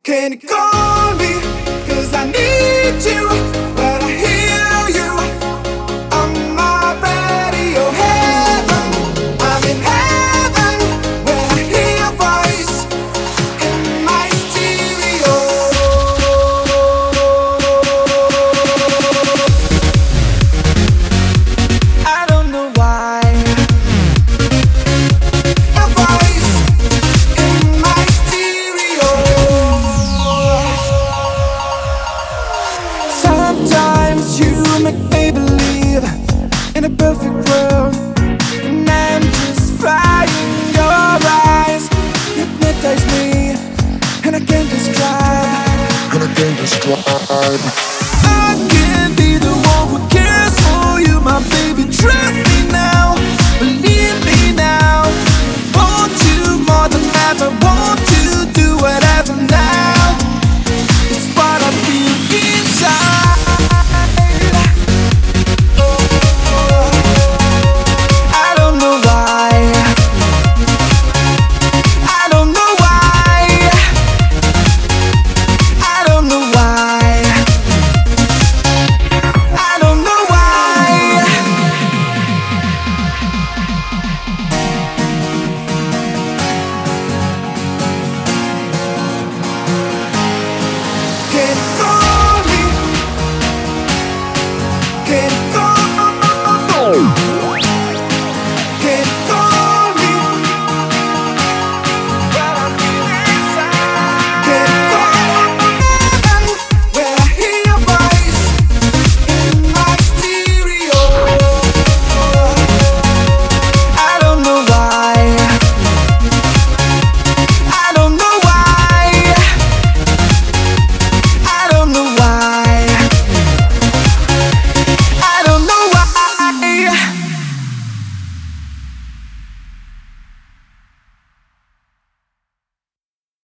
Can you call me? 'Cause I need you, but I hear you on my radio. Heaven, I'm in heaven when I hear your voice in my stereo. I don't know why your voice in my stereo. Sometimes you make me believe in a perfect world, and I'm just flying. Your eyes hypnotize me, and I can't describe. I can be the one who cares for you, my baby. Trust me now, believe me now. Want you more than ever.